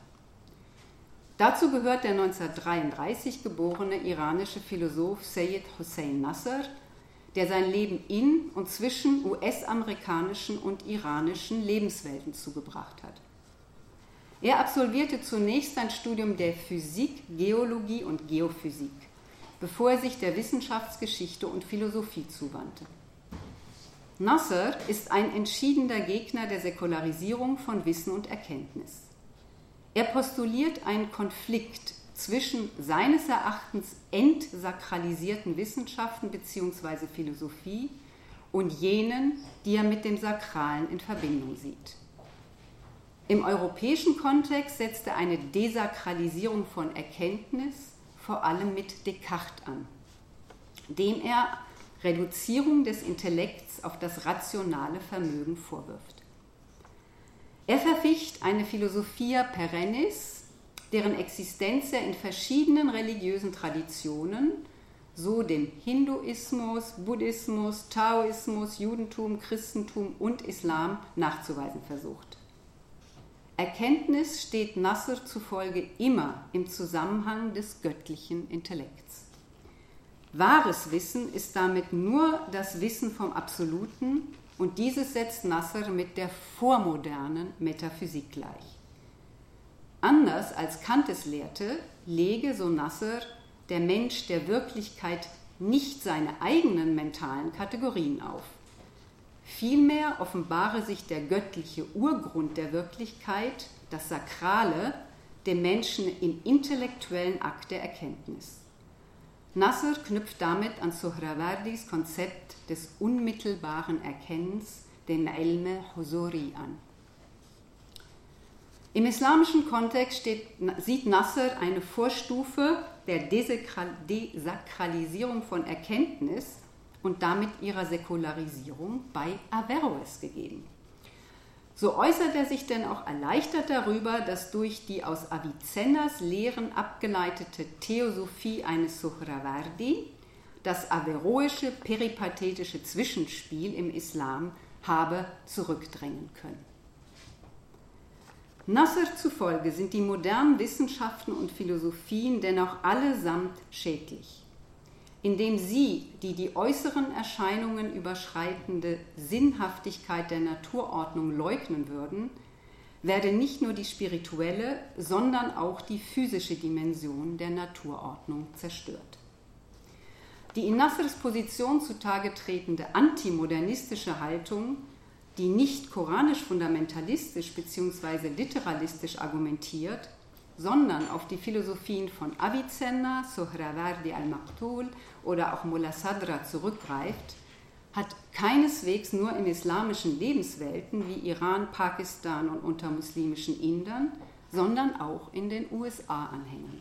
Dazu gehört der neunzehnhundertdreiunddreißig geborene iranische Philosoph Seyyed Hossein Nasr, der sein Leben in und zwischen U S-amerikanischen und iranischen Lebenswelten zugebracht hat. Er absolvierte zunächst ein Studium der Physik, Geologie und Geophysik, bevor er sich der Wissenschaftsgeschichte und Philosophie zuwandte. Nasr ist ein entschiedener Gegner der Säkularisierung von Wissen und Erkenntnis. Er postuliert einen Konflikt zwischen seines Erachtens entsakralisierten Wissenschaften bzw. Philosophie und jenen, die er mit dem Sakralen in Verbindung sieht. Im europäischen Kontext setzt er eine Desakralisierung von Erkenntnis vor allem mit Descartes an, dem er Reduzierung des Intellekts auf das rationale Vermögen vorwirft. Er verficht eine Philosophia perennis, deren Existenz er in verschiedenen religiösen Traditionen, so dem Hinduismus, Buddhismus, Taoismus, Judentum, Christentum und Islam nachzuweisen versucht. Erkenntnis steht Nasr zufolge immer im Zusammenhang des göttlichen Intellekts. Wahres Wissen ist damit nur das Wissen vom Absoluten und dieses setzt Nasr mit der vormodernen Metaphysik gleich. Anders als Kant es lehrte, lege, so Nasr, der Mensch der Wirklichkeit nicht seine eigenen mentalen Kategorien auf. Vielmehr offenbare sich der göttliche Urgrund der Wirklichkeit, das Sakrale, dem Menschen im intellektuellen Akt der Erkenntnis. Nasr knüpft damit an Suhrawardis Konzept des unmittelbaren Erkennens, den Ilme Huzuri, an. Im islamischen Kontext steht, sieht Nasr eine Vorstufe der Desakralisierung von Erkenntnis und damit ihrer Säkularisierung bei Averroes gegeben. So äußert er sich denn auch erleichtert darüber, dass durch die aus Avicennas Lehren abgeleitete Theosophie eines Suhrawardi das averroische peripathetische Zwischenspiel im Islam habe zurückdrängen können. Nasr zufolge sind die modernen Wissenschaften und Philosophien dennoch allesamt schädlich. indem sie die die äußeren Erscheinungen überschreitende Sinnhaftigkeit der Naturordnung leugnen würden, werde nicht nur die spirituelle, sondern auch die physische Dimension der Naturordnung zerstört. Die in Nasrs Position zutage tretende antimodernistische Haltung, die nicht koranisch-fundamentalistisch bzw. literalistisch argumentiert, sondern auf die Philosophien von Avicenna, Sohrawardi al-Maqtul oder auch Mullah Sadra zurückgreift, hat keineswegs nur in islamischen Lebenswelten wie Iran, Pakistan und unter muslimischen Indern, sondern auch in den U S A Anhängern.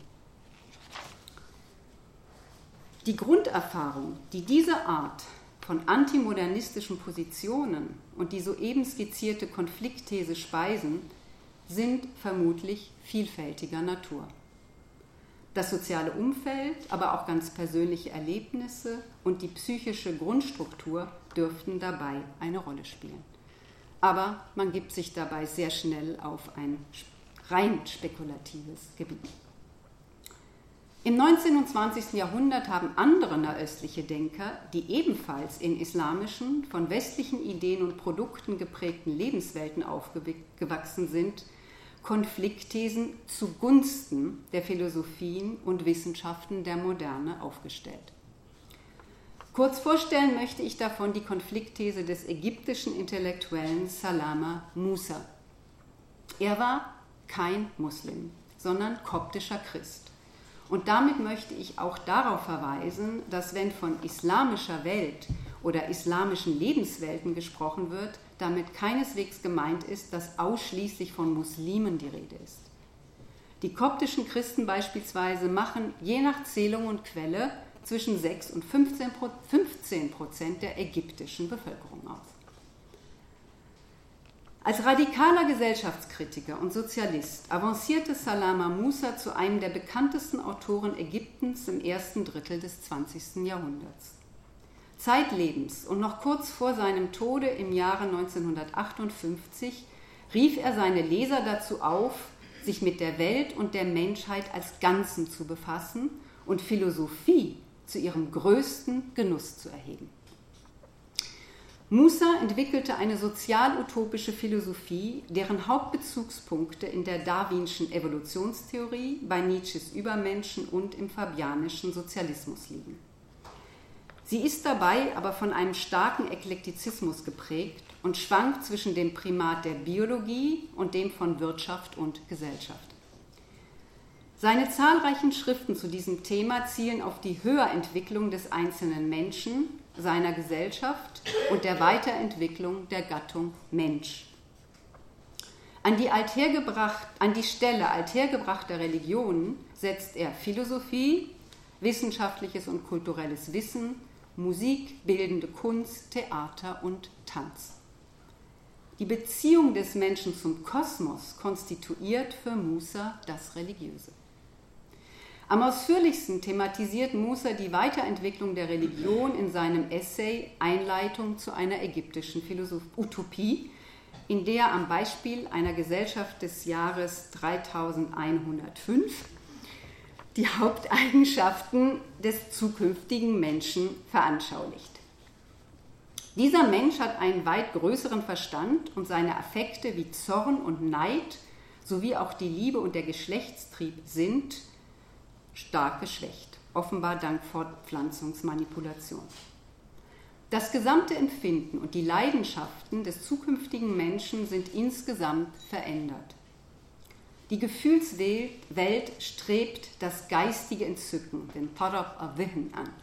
Die Grunderfahrung, die diese Art von antimodernistischen Positionen und die soeben skizzierte Konfliktthese speisen, sind vermutlich vielfältiger Natur. Das soziale Umfeld, aber auch ganz persönliche Erlebnisse und die psychische Grundstruktur dürften dabei eine Rolle spielen. Aber man gibt sich dabei sehr schnell auf ein rein spekulatives Gebiet. Im neunzehnten und zwanzigsten Jahrhundert haben andere nahöstliche Denker, die ebenfalls in islamischen, von westlichen Ideen und Produkten geprägten Lebenswelten aufgewachsen sind, Konfliktthesen zugunsten der Philosophien und Wissenschaften der Moderne aufgestellt. Kurz vorstellen möchte ich davon die Konfliktthese des ägyptischen Intellektuellen Salama Musa. Er war kein Muslim, sondern koptischer Christ. Und damit möchte ich auch darauf verweisen, dass wenn von islamischer Welt oder islamischen Lebenswelten gesprochen wird, damit keineswegs gemeint ist, dass ausschließlich von Muslimen die Rede ist. Die koptischen Christen beispielsweise machen je nach Zählung und Quelle zwischen sechs und fünfzehn Prozent der ägyptischen Bevölkerung aus. Als radikaler Gesellschaftskritiker und Sozialist avancierte Salama Musa zu einem der bekanntesten Autoren Ägyptens im ersten Drittel des zwanzigsten Jahrhunderts. Zeitlebens und noch kurz vor seinem Tode im Jahre neunzehnhundertachtundfünfzig rief er seine Leser dazu auf, sich mit der Welt und der Menschheit als Ganzen zu befassen und Philosophie zu ihrem größten Genuss zu erheben. Musa entwickelte eine sozial-utopische Philosophie, deren Hauptbezugspunkte in der darwinschen Evolutionstheorie, bei Nietzsches Übermenschen und im fabianischen Sozialismus liegen. Sie ist dabei aber von einem starken Eklektizismus geprägt und schwankt zwischen dem Primat der Biologie und dem von Wirtschaft und Gesellschaft. Seine zahlreichen Schriften zu diesem Thema zielen auf die Höherentwicklung des einzelnen Menschen, seiner Gesellschaft und der Weiterentwicklung der Gattung Mensch. An die, althergebracht, an die Stelle althergebrachter Religionen setzt er Philosophie, wissenschaftliches und kulturelles Wissen, Musik, bildende Kunst, Theater und Tanz. Die Beziehung des Menschen zum Kosmos konstituiert für Musa das Religiöse. Am ausführlichsten thematisiert Musa die Weiterentwicklung der Religion in seinem Essay Einleitung zu einer ägyptischen Philosoph- Utopie, in der er am Beispiel einer Gesellschaft des Jahres dreitausendeinhundertfünf die Haupteigenschaften des zukünftigen Menschen veranschaulicht. Dieser Mensch hat einen weit größeren Verstand und seine Affekte wie Zorn und Neid sowie auch die Liebe und der Geschlechtstrieb sind stark geschwächt, offenbar dank Fortpflanzungsmanipulation. Das gesamte Empfinden und die Leidenschaften des zukünftigen Menschen sind insgesamt verändert. Die Gefühlswelt strebt das geistige Entzücken, den Tarab al-Dhihn, an.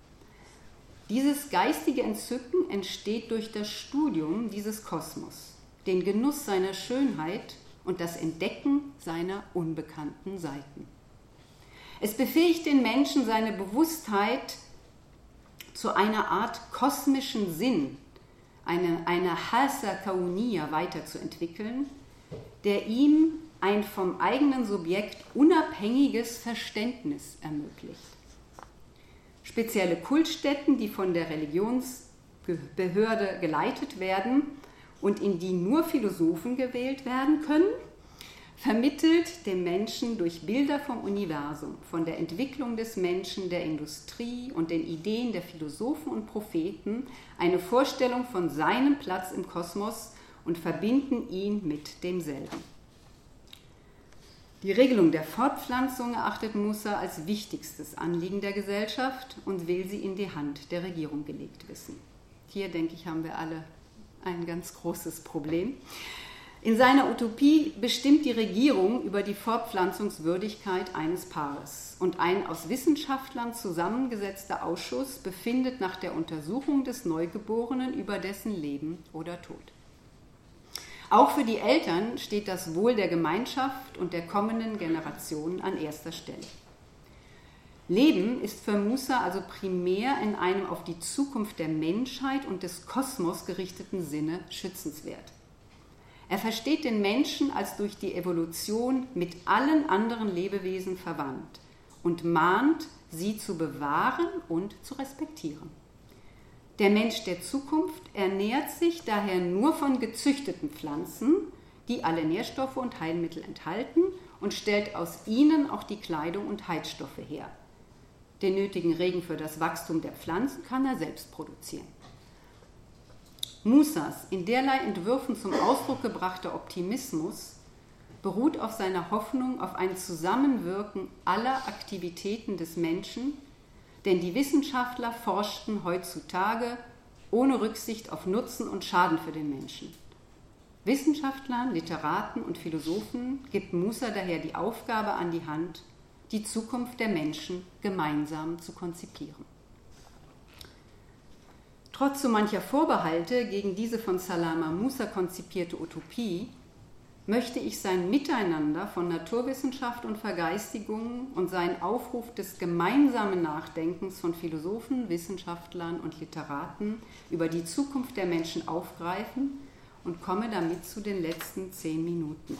Dieses geistige Entzücken entsteht durch das Studium dieses Kosmos, den Genuss seiner Schönheit und das Entdecken seiner unbekannten Seiten. Es befähigt den Menschen, seine Bewusstheit zu einer Art kosmischen Sinn, eine, eine Hasa Kauniya weiterzuentwickeln, der ihm ein vom eigenen Subjekt unabhängiges Verständnis ermöglicht. Spezielle Kultstätten, die von der Religionsbehörde geleitet werden und in die nur Philosophen gewählt werden können, vermittelt dem Menschen durch Bilder vom Universum, von der Entwicklung des Menschen, der Industrie und den Ideen der Philosophen und Propheten eine Vorstellung von seinem Platz im Kosmos und verbinden ihn mit demselben. Die Regelung der Fortpflanzung erachtet Musa als wichtigstes Anliegen der Gesellschaft und will sie in die Hand der Regierung gelegt wissen. Hier, denke ich, haben wir alle ein ganz großes Problem. In seiner Utopie bestimmt die Regierung über die Fortpflanzungswürdigkeit eines Paares und ein aus Wissenschaftlern zusammengesetzter Ausschuss befindet nach der Untersuchung des Neugeborenen über dessen Leben oder Tod. Auch für die Eltern steht das Wohl der Gemeinschaft und der kommenden Generationen an erster Stelle. Leben ist für Musa also primär in einem auf die Zukunft der Menschheit und des Kosmos gerichteten Sinne schützenswert. Er versteht den Menschen als durch die Evolution mit allen anderen Lebewesen verwandt und mahnt, sie zu bewahren und zu respektieren. Der Mensch der Zukunft ernährt sich daher nur von gezüchteten Pflanzen, die alle Nährstoffe und Heilmittel enthalten, und stellt aus ihnen auch die Kleidung und Heizstoffe her. Den nötigen Regen für das Wachstum der Pflanzen kann er selbst produzieren. Musas in derlei Entwürfen zum Ausdruck gebrachter Optimismus beruht auf seiner Hoffnung auf ein Zusammenwirken aller Aktivitäten des Menschen, denn die Wissenschaftler forschten heutzutage ohne Rücksicht auf Nutzen und Schaden für den Menschen. Wissenschaftlern, Literaten und Philosophen gibt Musa daher die Aufgabe an die Hand, die Zukunft der Menschen gemeinsam zu konzipieren. Trotz so mancher Vorbehalte gegen diese von Salama Musa konzipierte Utopie möchte ich sein Miteinander von Naturwissenschaft und Vergeistigung und seinen Aufruf des gemeinsamen Nachdenkens von Philosophen, Wissenschaftlern und Literaten über die Zukunft der Menschen aufgreifen und komme damit zu den letzten zehn Minuten.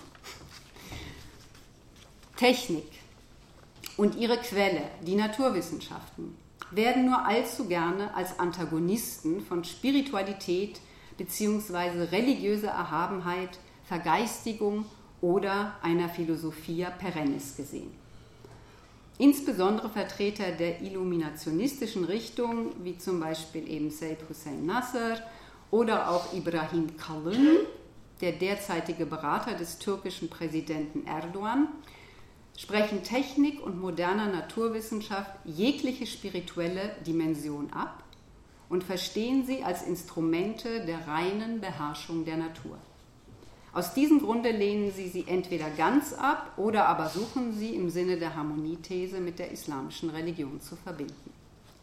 Technik und ihre Quelle, die Naturwissenschaften, werden nur allzu gerne als Antagonisten von Spiritualität bzw. religiöser Erhabenheit, Vergeistigung oder einer Philosophia perennis gesehen. Insbesondere Vertreter der illuminationistischen Richtung, wie zum Beispiel eben Said Hussein Nasr oder auch Ibrahim Kalın, der derzeitige Berater des türkischen Präsidenten Erdogan, sprechen Technik und moderner Naturwissenschaft jegliche spirituelle Dimension ab und verstehen sie als Instrumente der reinen Beherrschung der Natur. Aus diesem Grunde lehnen sie sie entweder ganz ab oder aber suchen sie im Sinne der Harmoniethese mit der islamischen Religion zu verbinden.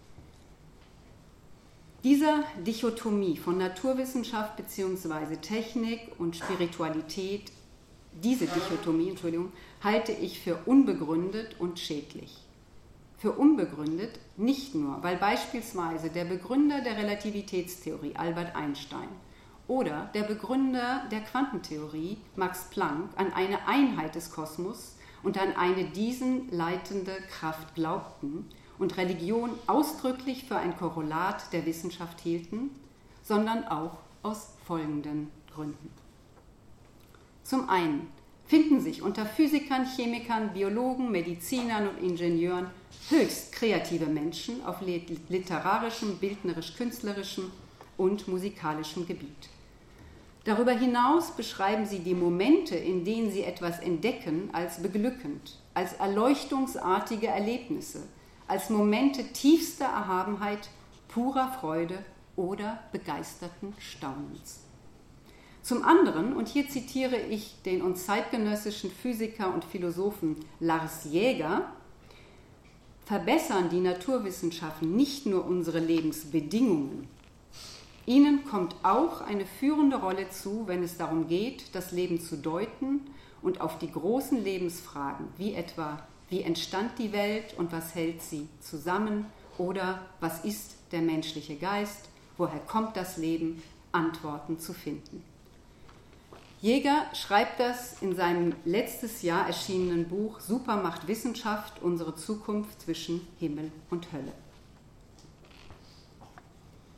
Dieser Dichotomie von Naturwissenschaft bzw. Technik und Spiritualität, diese Dichotomie, Entschuldigung, halte ich für unbegründet und schädlich. Für unbegründet nicht nur, weil beispielsweise der Begründer der Relativitätstheorie, Albert Einstein, oder der Begründer der Quantentheorie, Max Planck, an eine Einheit des Kosmos und an eine diesen leitende Kraft glaubten und Religion ausdrücklich für ein Korrelat der Wissenschaft hielten, sondern auch aus folgenden Gründen. Zum einen finden sich unter Physikern, Chemikern, Biologen, Medizinern und Ingenieuren höchst kreative Menschen auf literarischem, bildnerisch-künstlerischem und musikalischem Gebiet. Darüber hinaus beschreiben sie die Momente, in denen sie etwas entdecken, als beglückend, als erleuchtungsartige Erlebnisse, als Momente tiefster Erhabenheit, purer Freude oder begeisterten Staunens. Zum anderen, und hier zitiere ich den uns zeitgenössischen Physiker und Philosophen Lars Jäger, verbessern die Naturwissenschaften nicht nur unsere Lebensbedingungen, ihnen kommt auch eine führende Rolle zu, wenn es darum geht, das Leben zu deuten und auf die großen Lebensfragen, wie etwa, wie entstand die Welt und was hält sie zusammen oder was ist der menschliche Geist, woher kommt das Leben, Antworten zu finden. Jäger schreibt das in seinem letztes Jahr erschienenen Buch Supermacht Wissenschaft, unsere Zukunft zwischen Himmel und Hölle.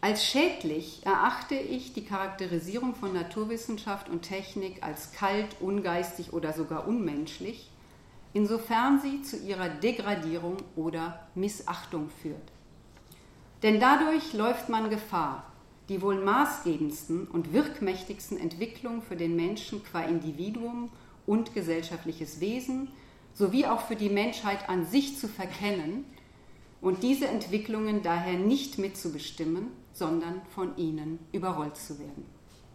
Als schädlich erachte ich die Charakterisierung von Naturwissenschaft und Technik als kalt, ungeistig oder sogar unmenschlich, insofern sie zu ihrer Degradierung oder Missachtung führt. Denn dadurch läuft man Gefahr, die wohl maßgebendsten und wirkmächtigsten Entwicklungen für den Menschen qua Individuum und gesellschaftliches Wesen sowie auch für die Menschheit an sich zu verkennen und diese Entwicklungen daher nicht mitzubestimmen, sondern von ihnen überrollt zu werden.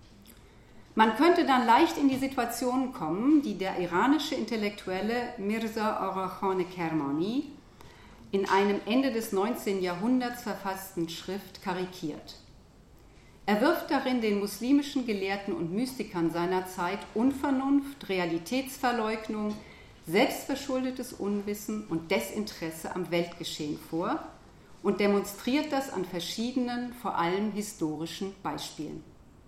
Man könnte dann leicht in die Situation kommen, die der iranische Intellektuelle Mirza Agha-Khan Kermani in einem Ende des neunzehnten Jahrhunderts verfassten Schrift karikiert. Er wirft darin den muslimischen Gelehrten und Mystikern seiner Zeit Unvernunft, Realitätsverleugnung, selbstverschuldetes Unwissen und Desinteresse am Weltgeschehen vor und demonstriert das an verschiedenen, vor allem historischen Beispielen.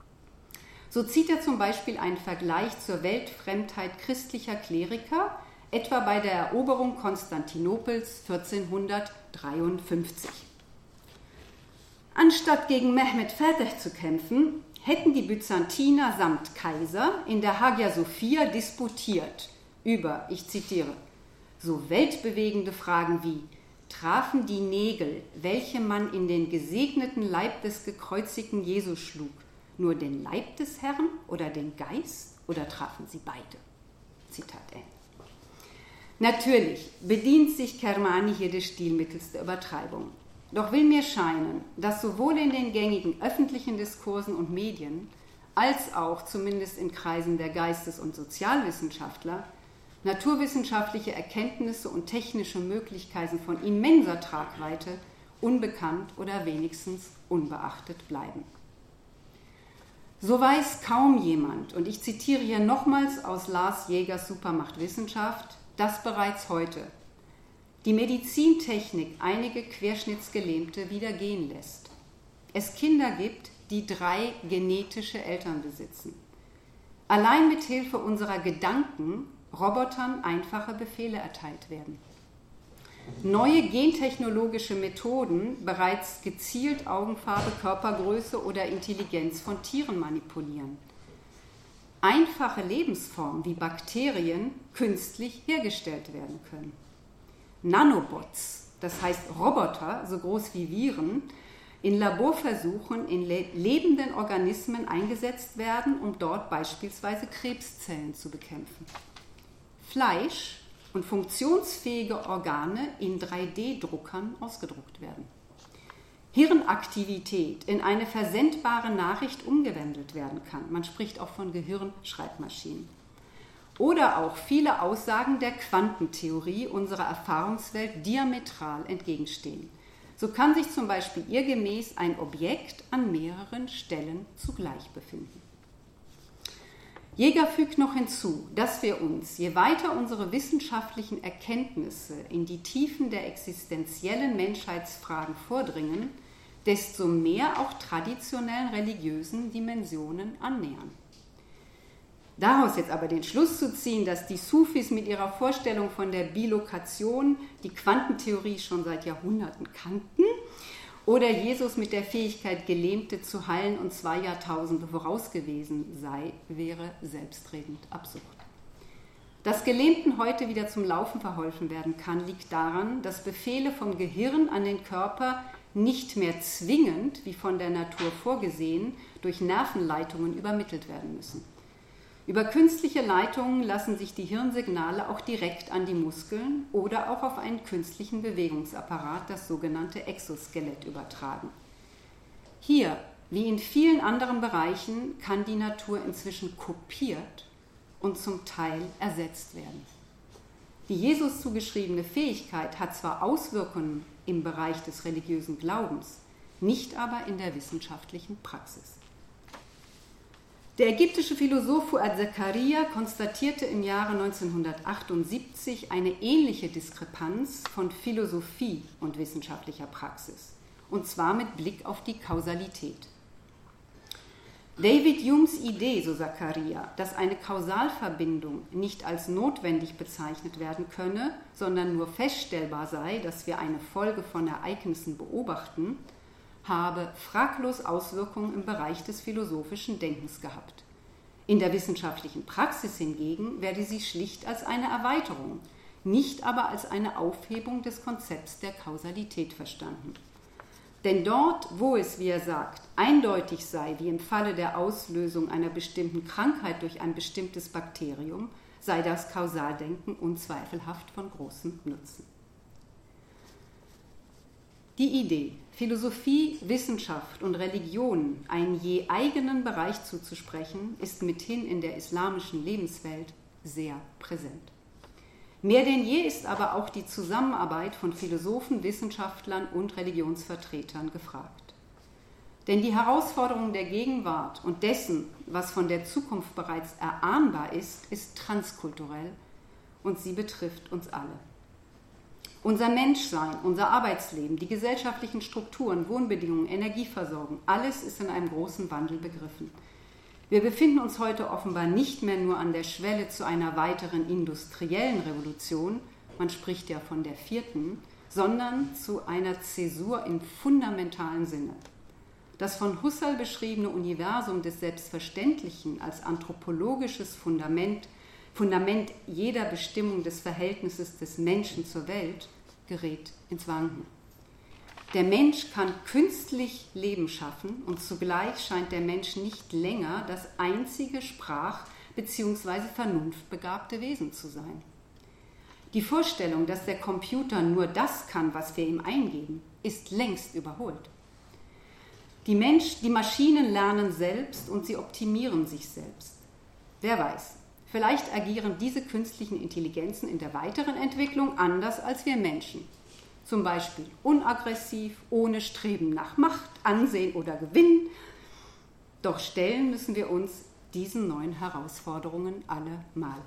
So zieht er zum Beispiel einen Vergleich zur Weltfremdheit christlicher Kleriker, etwa bei der Eroberung Konstantinopels vierzehnhundertdreiundfünfzig. Anstatt gegen Mehmed Fatih zu kämpfen, hätten die Byzantiner samt Kaiser in der Hagia Sophia disputiert über, ich zitiere, so weltbewegende Fragen wie: Trafen die Nägel, welche man in den gesegneten Leib des gekreuzigten Jesus schlug, nur den Leib des Herrn oder den Geist, oder trafen sie beide? Zitat Ende. Natürlich bedient sich Kermani hier des Stilmittels der Übertreibung. Doch will mir scheinen, dass sowohl in den gängigen öffentlichen Diskursen und Medien, als auch zumindest in Kreisen der Geistes- und Sozialwissenschaftler, naturwissenschaftliche Erkenntnisse und technische Möglichkeiten von immenser Tragweite unbekannt oder wenigstens unbeachtet bleiben. So weiß kaum jemand, und ich zitiere hier nochmals aus Lars Jägers Supermacht Wissenschaft, dass bereits heute die Medizintechnik einige Querschnittsgelähmte wieder gehen lässt. Es Kinder gibt, die drei genetische Eltern besitzen. Allein mit Hilfe unserer Gedanken Robotern einfache Befehle erteilt werden. Neue gentechnologische Methoden bereits gezielt Augenfarbe, Körpergröße oder Intelligenz von Tieren manipulieren. Einfache Lebensformen wie Bakterien künstlich hergestellt werden können. Nanobots, das heißt Roboter, so groß wie Viren, in Laborversuchen in le- lebenden Organismen eingesetzt werden, um dort beispielsweise Krebszellen zu bekämpfen. Fleisch und funktionsfähige Organe in drei D Druckern ausgedruckt werden. Hirnaktivität in eine versendbare Nachricht umgewandelt werden kann. Man spricht auch von Gehirnschreibmaschinen. Oder auch viele Aussagen der Quantentheorie unserer Erfahrungswelt diametral entgegenstehen. So kann sich zum Beispiel ihr gemäß ein Objekt an mehreren Stellen zugleich befinden. Jäger fügt noch hinzu, dass wir uns, je weiter unsere wissenschaftlichen Erkenntnisse in die Tiefen der existenziellen Menschheitsfragen vordringen, desto mehr auch traditionellen religiösen Dimensionen annähern. Daraus jetzt aber den Schluss zu ziehen, dass die Sufis mit ihrer Vorstellung von der Bilokation die Quantentheorie schon seit Jahrhunderten kannten oder Jesus mit der Fähigkeit, Gelähmte zu heilen und zwei Jahrtausende voraus gewesen sei, wäre selbstredend absurd. Dass Gelähmten heute wieder zum Laufen verholfen werden kann, liegt daran, dass Befehle vom Gehirn an den Körper nicht mehr zwingend, wie von der Natur vorgesehen, durch Nervenleitungen übermittelt werden müssen. Über künstliche Leitungen lassen sich die Hirnsignale auch direkt an die Muskeln oder auch auf einen künstlichen Bewegungsapparat, das sogenannte Exoskelett, übertragen. Hier, wie in vielen anderen Bereichen, kann die Natur inzwischen kopiert und zum Teil ersetzt werden. Die Jesus zugeschriebene Fähigkeit hat zwar Auswirkungen im Bereich des religiösen Glaubens, nicht aber in der wissenschaftlichen Praxis. Der ägyptische Philosoph Fuad Zakaria konstatierte im Jahre neunzehnhundertachtundsiebzig eine ähnliche Diskrepanz von Philosophie und wissenschaftlicher Praxis, und zwar mit Blick auf die Kausalität. David Humes Idee, so Zakaria, dass eine Kausalverbindung nicht als notwendig bezeichnet werden könne, sondern nur feststellbar sei, dass wir eine Folge von Ereignissen beobachten, habe fraglos Auswirkungen im Bereich des philosophischen Denkens gehabt. In der wissenschaftlichen Praxis hingegen werde sie schlicht als eine Erweiterung, nicht aber als eine Aufhebung des Konzepts der Kausalität verstanden. Denn dort, wo es, wie er sagt, eindeutig sei, wie im Falle der Auslösung einer bestimmten Krankheit durch ein bestimmtes Bakterium, sei das Kausaldenken unzweifelhaft von großem Nutzen. Die Idee, Philosophie, Wissenschaft und Religion einen je eigenen Bereich zuzusprechen, ist mithin in der islamischen Lebenswelt sehr präsent. Mehr denn je ist aber auch die Zusammenarbeit von Philosophen, Wissenschaftlern und Religionsvertretern gefragt. Denn die Herausforderung der Gegenwart und dessen, was von der Zukunft bereits erahnbar ist, ist transkulturell und sie betrifft uns alle. Unser Menschsein, unser Arbeitsleben, die gesellschaftlichen Strukturen, Wohnbedingungen, Energieversorgung, alles ist in einem großen Wandel begriffen. Wir befinden uns heute offenbar nicht mehr nur an der Schwelle zu einer weiteren industriellen Revolution, man spricht ja von der vierten, sondern zu einer Zäsur im fundamentalen Sinne. Das von Husserl beschriebene Universum des Selbstverständlichen als anthropologisches Fundament, Fundament jeder Bestimmung des Verhältnisses des Menschen zur Welt, gerät ins Wanken. Der Mensch kann künstlich Leben schaffen und zugleich scheint der Mensch nicht länger das einzige sprach- bzw. vernunftbegabte Wesen zu sein. Die Vorstellung, dass der Computer nur das kann, was wir ihm eingeben, ist längst überholt. Die, Mensch, die Maschinen lernen selbst und sie optimieren sich selbst. Wer weiß, vielleicht agieren diese künstlichen Intelligenzen in der weiteren Entwicklung anders als wir Menschen. Zum Beispiel unaggressiv, ohne Streben nach Macht, Ansehen oder Gewinn. Doch stellen müssen wir uns diesen neuen Herausforderungen alle mal.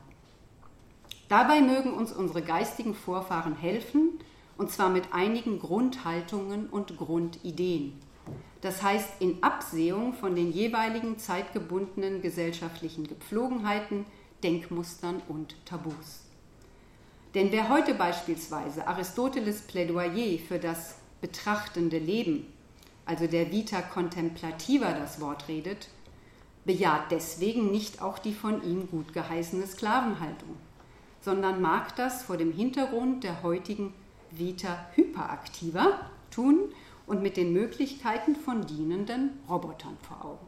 Dabei mögen uns unsere geistigen Vorfahren helfen, und zwar mit einigen Grundhaltungen und Grundideen. Das heißt, in Absehung von den jeweiligen zeitgebundenen gesellschaftlichen Gepflogenheiten, Denkmustern und Tabus. Denn wer heute beispielsweise Aristoteles Plädoyer für das betrachtende Leben, also der Vita Contemplativa, das Wort redet, bejaht deswegen nicht auch die von ihm gut geheißene Sklavenhaltung, sondern mag das vor dem Hintergrund der heutigen Vita Hyperaktiva tun und mit den Möglichkeiten von dienenden Robotern vor Augen.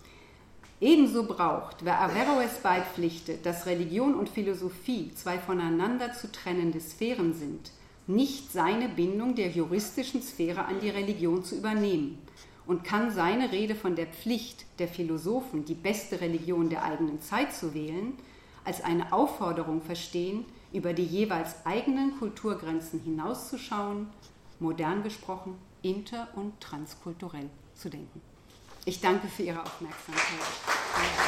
Ebenso braucht, wer Averroes beipflichtet, dass Religion und Philosophie zwei voneinander zu trennende Sphären sind, nicht seine Bindung der juristischen Sphäre an die Religion zu übernehmen und kann seine Rede von der Pflicht der Philosophen, die beste Religion der eigenen Zeit zu wählen, als eine Aufforderung verstehen, über die jeweils eigenen Kulturgrenzen hinauszuschauen, modern gesprochen, inter- und transkulturell zu denken. Ich danke für Ihre Aufmerksamkeit.